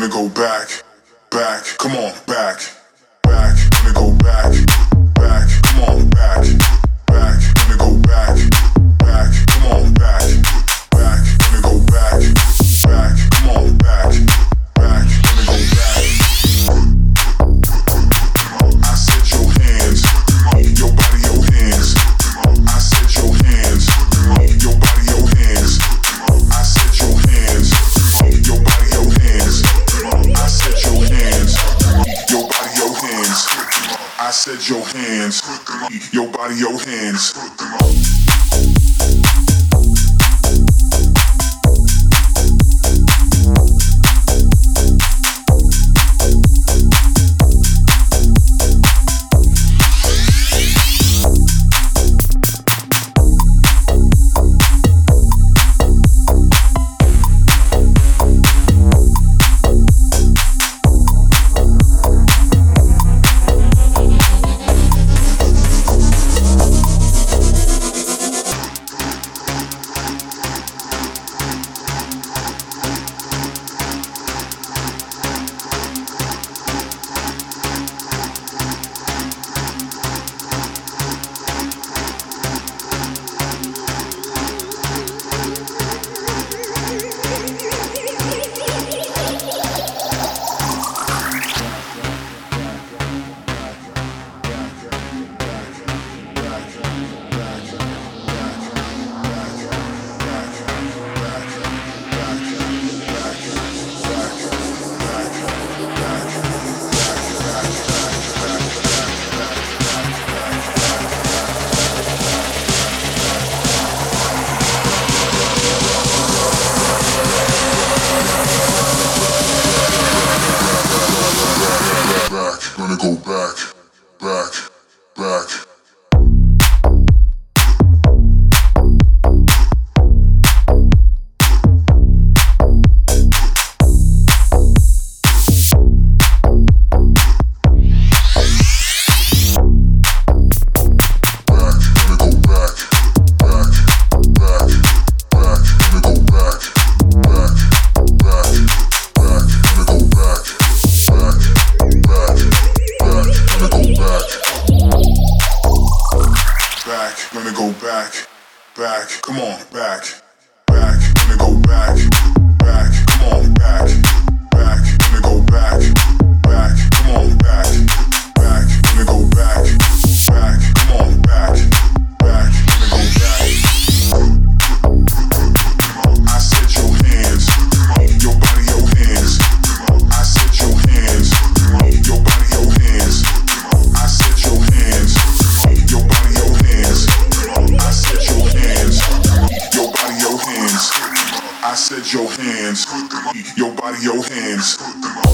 wanna go back, back, come on, back, back, wanna go back, back, come on, back, back, wanna go back, back, come on, back, back, wanna go back, back, come on, back, back, wanna go back. I said your hands, your body, your hands. I said your hands, your body, your hands. I said your hands, your body, your hands. I said your hands, your body, your hands. I said your hands, your body, your hands. Gonna go back, back, back. Gonna go back, back, come on, back, back, gonna go back, back, come on, back, back, gonna go back, back, come on, back, back, gonna go back, back, come on, back, back, gonna go back. I said your hands, your body, your hands. I said your hands, your body, your hands. I said your hands, your body, your hands. I said your hands, your body, your hands. I said your hands, your body, your hands.